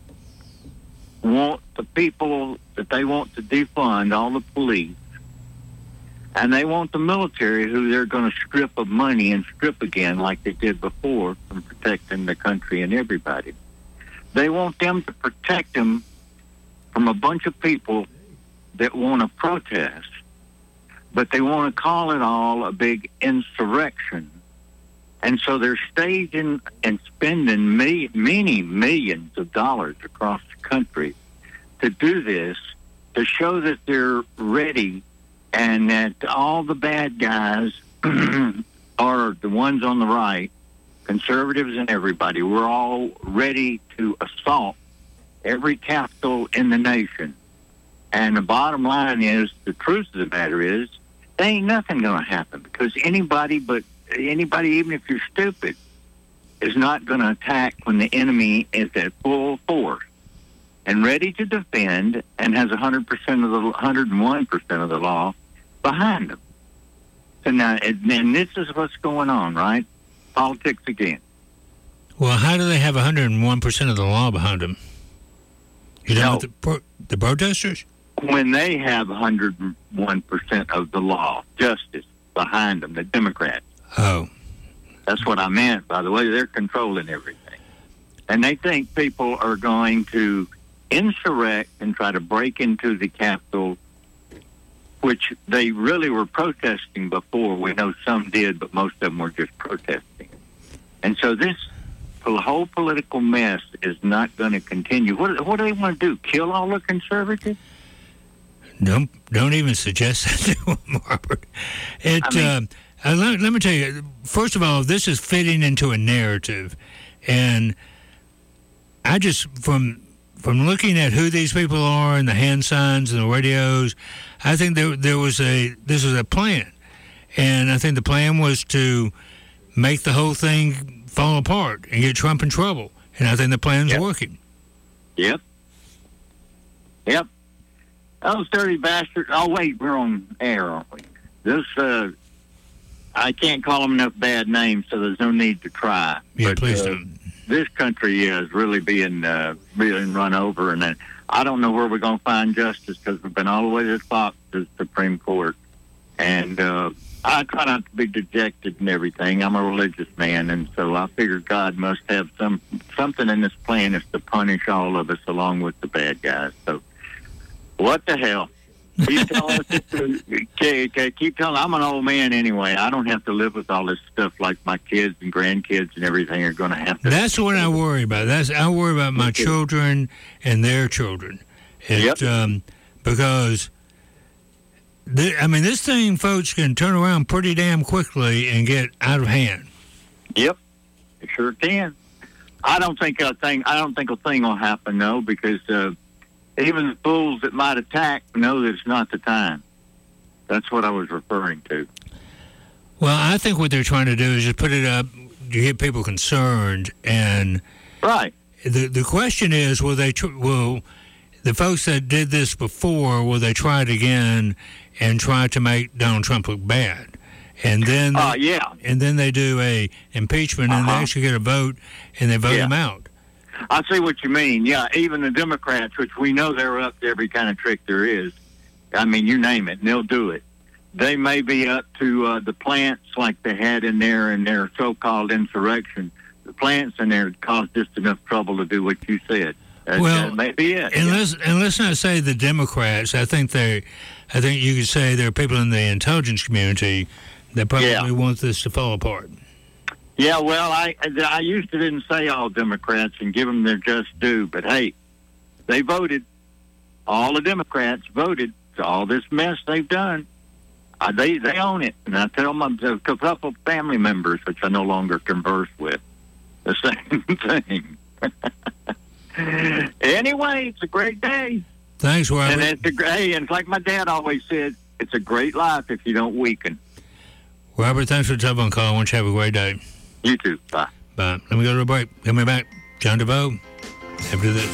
want the people that they want to defund, all the police, and they want the military, who they're going to strip of money and strip again like they did before from protecting the country and everybody. They want them to protect them from a bunch of people that want to protest, but they want to call it all a big insurrection. And so they're staging and spending many millions of dollars across the country to do this, to show that they're ready and that all the bad guys are the ones on the right, conservatives and everybody. We're all ready to assault every capital in the nation. And the bottom line is, the truth of the matter is, there ain't nothing going to happen, because anybody, even if you're stupid, is not going to attack when the enemy is at full force and ready to defend and has 101% of the law behind them. So now, and this is what's going on, right? Politics again. Well, how do they have 101% of the law behind them? You know, the protesters? When they have 101% of the law, justice behind them, the Democrats. Oh. That's what I meant, by the way. They're controlling everything. And they think people are going to insurrect and try to break into the Capitol which they really were protesting before. We know some did, but most of them were just protesting. And so this whole political mess is not going to continue. What do they want to do? Kill all the conservatives? Don't even suggest that to them, Robert. Let me tell you, first of all, this is fitting into a narrative. And I just, from looking at who these people are and the hand signs and the radios, I think this was a plan. And I think the plan was to make the whole thing fall apart and get Trump in trouble. And I think the plan's working. Yep. Those dirty bastards. Oh, wait, we're on air, aren't we? This, I can't call them enough bad names, so there's no need to try. Yeah, please don't. This country is really being run over, and I don't know where we're going to find justice because we've been all the way to the top to the Supreme Court. And I try not to be dejected and everything. I'm a religious man, and so I figure God must have something in this plan is to punish all of us along with the bad guys. So what the hell? Keep telling us keep telling. I'm an old man anyway. I don't have to live with all this stuff like my kids and grandkids and everything are going to have to. That's what I worry about. I worry about my children and their children. Because this thing, folks, can turn around pretty damn quickly and get out of hand. Yep, it sure can. I don't think a thing will happen though, because even the fools that might attack know that it's not the time. That's what I was referring to. Well, I think what they're trying to do is just put it up to get people concerned, and right. The question is, will the folks that did this before, will they try it again and try to make Donald Trump look bad? And then and then they do a impeachment and they actually get a vote and they vote him out. I see what you mean. Yeah, even the Democrats, which we know they're up to every kind of trick there is. I mean, you name it, and they'll do it. They may be up to the plants like they had in there in their so-called insurrection. The plants in there caused just enough trouble to do what you said. That may be it. And let's not say the Democrats. I think you could say there are people in the intelligence community that probably want this to fall apart. Yeah, well, I used to didn't say all Democrats and give them their just due, but hey, they voted. All the Democrats voted to all this mess they've done. They own it, and I tell them a couple family members, which I no longer converse with, the same thing. Anyway, it's a great day. Thanks, Robert. And it's like my dad always said, it's a great life if you don't weaken. Robert, thanks for the telephone call. I want you to have a great day. You too. Bye. Bye. Let me go to a break. Coming back, John DeVoe. After this.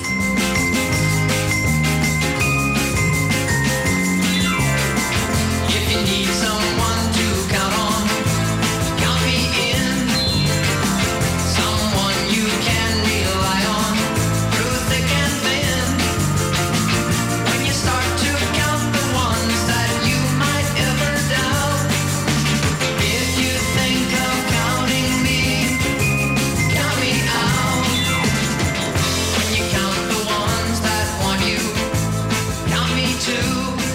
If you need someone to count on, count me in. Someone you can rely on through thick and thin. When you start to count the ones that you might ever doubt, if you think of counting me, count me out. When you count the ones that want you, count me too.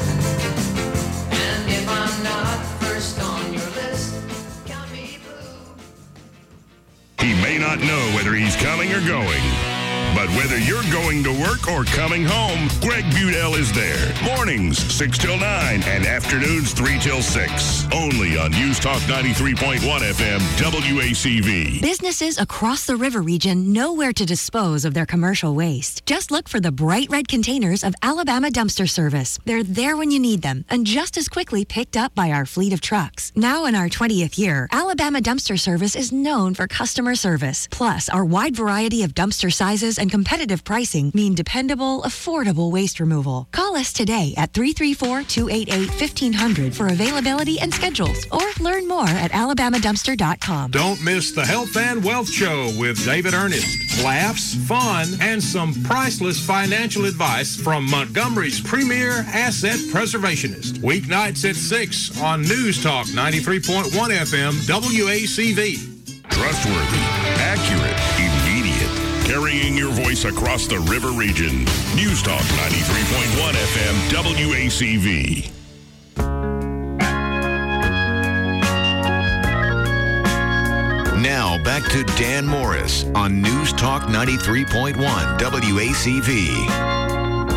And if I'm not first on your list, count me blue. He may not know whether he's coming or going, but whether you're going to work or coming home, Greg Budell is there. Mornings, 6 till 9, and afternoons, 3 till 6. Only on News Talk 93.1 FM, WACV. Businesses across the river region know where to dispose of their commercial waste. Just look for the bright red containers of Alabama Dumpster Service. They're there when you need them and just as quickly picked up by our fleet of trucks. Now in our 20th year, Alabama Dumpster Service is known for customer service. Plus, our wide variety of dumpster sizes and competitive pricing mean dependable, affordable waste removal. Call us today at 334-288-1500 for availability and schedules, or learn more at alabamadumpster.com. Don't miss the Health and Wealth Show with David Ernest. Laughs, fun, and some priceless financial advice from Montgomery's premier asset preservationist. Weeknights at 6 on News Talk 93.1 FM WACV. Trustworthy, accurate, immediate. Carrying your voice across the river region. News Talk 93.1 FM WACV. Now back to Dan Morris on News Talk 93.1 WACV.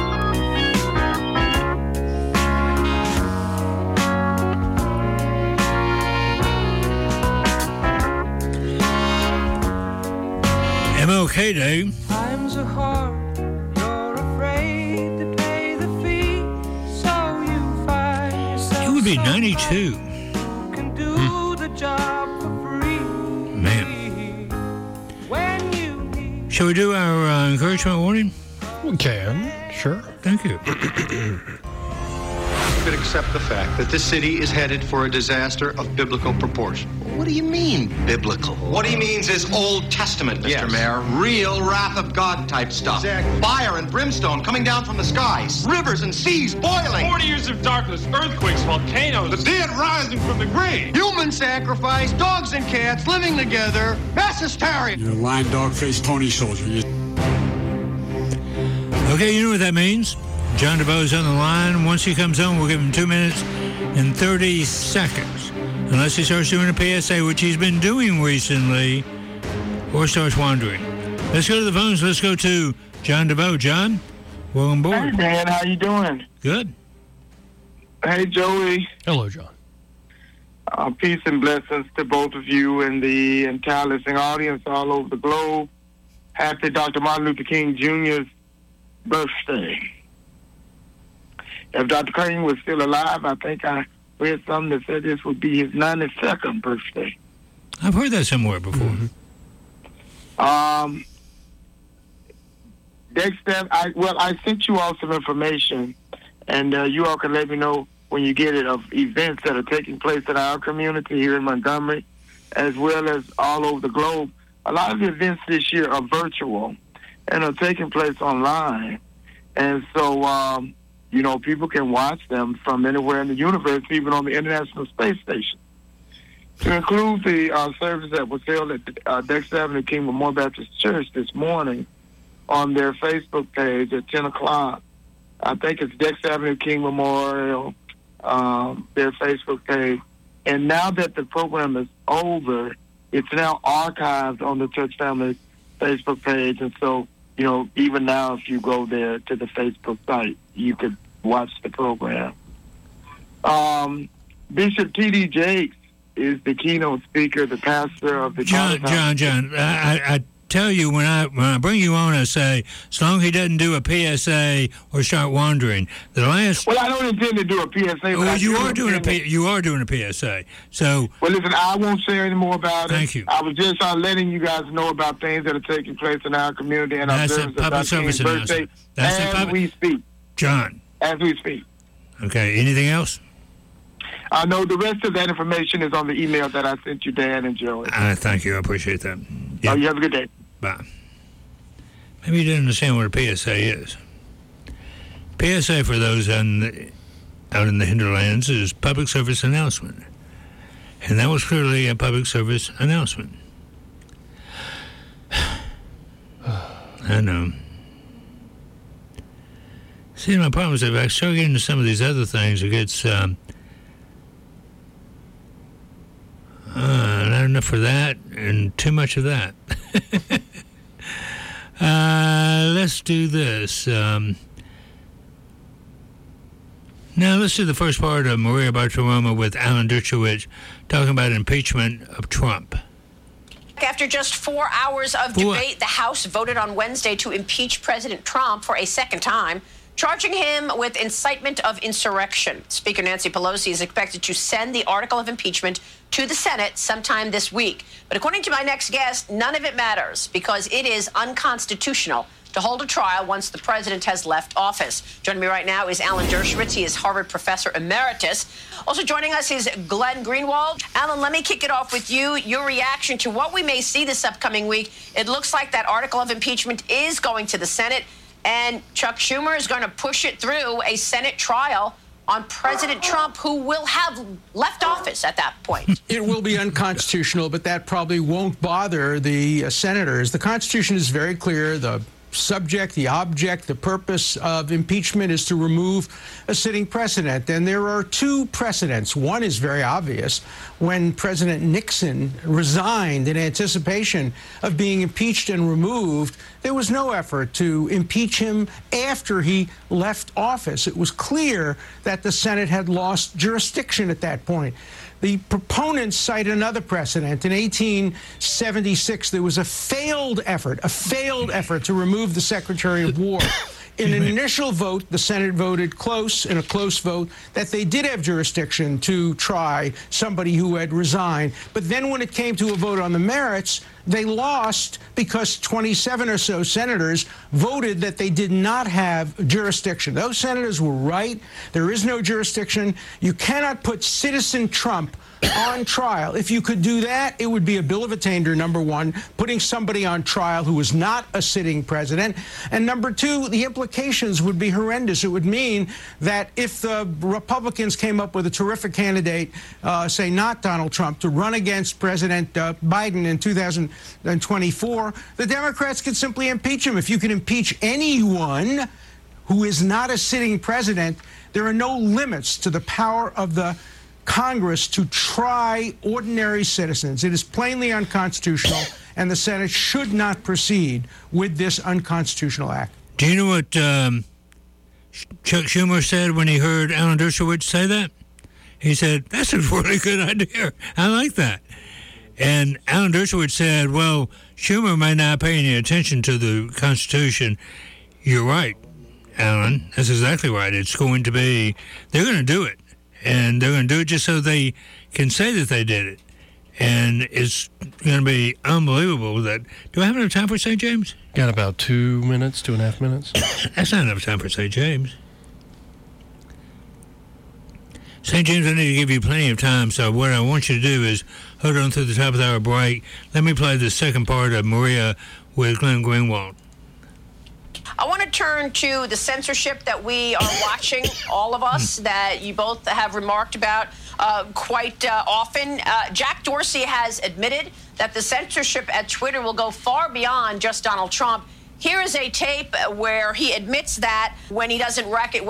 MLK Day. Times are hard, you're afraid to pay the fee, so you find yourself. He would be 92. Can do the job for free. Man. When you need. Shall we do our encouragement warning? We can, sure. Thank you. Could accept the fact that this city is headed for a disaster of biblical proportion. What do you mean, biblical? What he means is Old Testament, Mr. Mayor. Real wrath of God type stuff. Exactly. Fire and brimstone coming down from the skies. Rivers and seas boiling. 40 years of darkness, earthquakes, volcanoes. The dead rising from the grave. Human sacrifice, dogs and cats living together. Mass hysteria. You're a lying dog-faced pony soldier. Okay, you know what that means? John DeVoe's on the line. Once he comes on, we'll give him 2 minutes and 30 seconds. Unless he starts doing a PSA, which he's been doing recently, or starts wandering. Let's go to the phones. Let's go to John DeVoe. John, welcome aboard. Hey, Dan. How you doing? Good. Hey, Joey. Hello, John. Peace and blessings to both of you and the entire listening audience all over the globe. Happy Dr. Martin Luther King Jr.'s birthday. If Dr. King was still alive, I think I read something that said this would be his 92nd birthday. I've heard that somewhere before. Dexter, I sent you all some information, and you all can let me know when you get it, of events that are taking place in our community here in Montgomery, as well as all over the globe. A lot of the events this year are virtual and are taking place online. And so, people can watch them from anywhere in the universe, even on the International Space Station. To include the service that was held at Dexter Avenue King Memorial Baptist Church this morning on their Facebook page at 10 o'clock. I think it's Dexter Avenue King Memorial, their Facebook page. And now that the program is over, it's now archived on the Church Family Facebook page. And so, even now, if you go there to the Facebook site, you could watch the program. Bishop T.D. Jakes is the keynote speaker, the pastor of the John. I tell you, when I bring you on, I say, as long as he doesn't do a PSA or start wandering. The last. Well, I don't intend to do a PSA. Well, you are doing a PSA. So. Well, listen, I won't say any more about it. Thank you. I was just letting you guys know about things that are taking place in our community and our service of Dr. King's birthday as we speak. John. As we speak. Okay. Anything else? No, the rest of that information is on the email that I sent you, Dan and Joey. Thank you. I appreciate that. Yeah. You have a good day. Bye. Maybe you didn't understand what a PSA is. PSA, for those out in the hinterlands, is public service announcement. And that was clearly a public service announcement. I know. See, my problem is if I start getting into some of these other things, it gets not enough for that and too much of that. Let's do this. Now let's do the first part of Maria Bartiromo with Alan Dershowitz talking about impeachment of Trump. After just 4 hours of debate, the House voted on Wednesday to impeach President Trump for a second time, charging him with incitement of insurrection. Speaker Nancy Pelosi is expected to send the article of impeachment to the Senate sometime this week. But according to my next guest, none of it matters because it is unconstitutional to hold a trial once the president has left office. Joining me right now is Alan Dershowitz. He is Harvard Professor Emeritus. Also joining us is Glenn Greenwald. Alan, let me kick it off with you. Your reaction to what we may see this upcoming week. It looks like that article of impeachment is going to the Senate, and Chuck Schumer is going to push it through a Senate trial on President Trump, who will have left office at that point. It will be unconstitutional, but that probably won't bother the senators. The Constitution is very clear. The subject, the object, the purpose of impeachment is to remove a sitting president. And there are two precedents. One is very obvious. When President Nixon resigned in anticipation of being impeached and removed, there was no effort to impeach him after he left office. It was clear that the Senate had lost jurisdiction at that point. The proponents cite another precedent. In 1876, there was a failed effort to remove the Secretary of War. In an initial vote, the Senate voted in a close vote, that they did have jurisdiction to try somebody who had resigned. But then when it came to a vote on the merits, they lost because 27 or so senators voted that they did not have jurisdiction. Those senators were right. There is no jurisdiction. You cannot put Citizen Trump on trial. If you could do that, it would be a bill of attainder, number one, putting somebody on trial who was not a sitting president. And number two, the implications would be horrendous. It would mean that if the Republicans came up with a terrific candidate, say not Donald Trump, to run against President Biden in 2024, the Democrats could simply impeach him. If you can impeach anyone who is not a sitting president, there are no limits to the power of the Congress to try ordinary citizens. It is plainly unconstitutional, and the Senate should not proceed with this unconstitutional act. Do you know what Chuck Schumer said when he heard Alan Dershowitz say that? He said, "That's a really good idea. I like that." And Alan Dershowitz said, "Well, Schumer may not pay any attention to the Constitution." You're right, Alan. That's exactly right. It's going to be, they're going to do it. And they're going to do it just so they can say that they did it. And it's going to be unbelievable that... Do I have enough time for St. James? Got about 2.5 minutes. That's not enough time for St. James. St. James, I need to give you plenty of time, so what I want you to do is hold on through the top of the hour break. Let me play the second part of Maria with Glenn Greenwald. I want to turn to the censorship that we are watching, all of us, that you both have remarked about quite often. Jack Dorsey has admitted that the censorship at Twitter will go far beyond just Donald Trump. Here is a tape where he admits that when he doesn't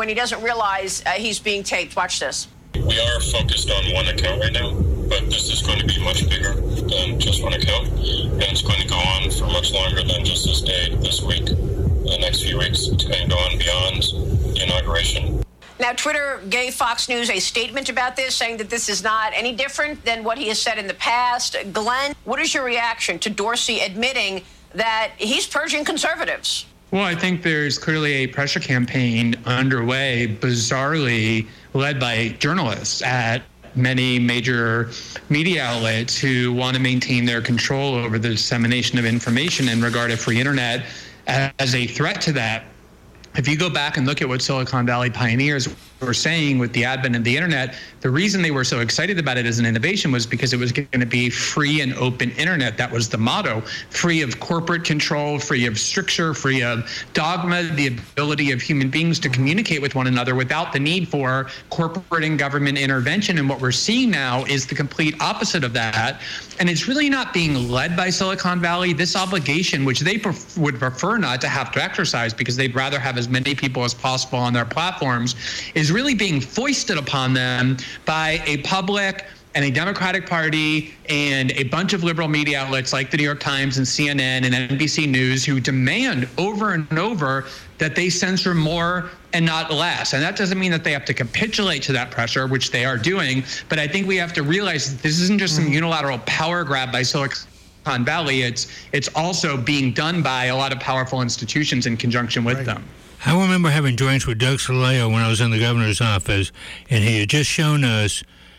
realize he's being taped. Watch this. We are focused on one account right now, but this is going to be much bigger than just one account, and it's going to go on for much longer than just this day, this week. The next few weeks, it's going to go on beyond the inauguration. Now, Twitter gave Fox News a statement about this, saying that this is not any different than what he has said in the past. Glenn, what is your reaction to Dorsey admitting that he's purging conservatives? Well, I think there's clearly a pressure campaign underway, bizarrely led by journalists at many major media outlets who want to maintain their control over the dissemination of information and regard a free internet as a threat to that. If you go back and look at what Silicon Valley pioneers were saying with the advent of the internet, the reason they were so excited about it as an innovation was because it was going to be free and open internet. That was the motto. Free of corporate control, free of stricture, free of dogma, the ability of human beings to communicate with one another without the need for corporate and government intervention. And what we're seeing now is the complete opposite of that. And it's really not being led by Silicon Valley. This obligation, which they would prefer not to have to exercise because they'd rather have as many people as possible on their platforms, is really being foisted upon them by a public and a Democratic Party and a bunch of liberal media outlets like the New York Times and CNN and NBC News, who demand over and over that they censor more and not less. And that doesn't mean that they have to capitulate to that pressure, which they are doing. But I think we have to realize that this isn't just some unilateral power grab by Silicon Valley. It's also being done by a lot of powerful institutions in conjunction with them. I remember having drinks with Doug Soleo when I was in the governor's office, and he had just shown us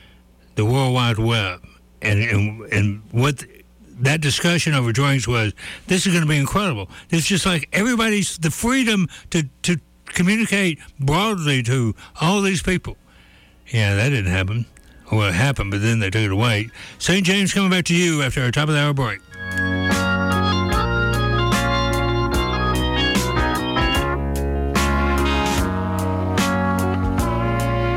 the World Wide Web. And what that discussion over drinks was, this is going to be incredible. It's just like everybody's, the freedom to communicate broadly to all these people. Yeah, that didn't happen. Well, it happened, but then they took it away. St. James, coming back to you after our top of the hour break.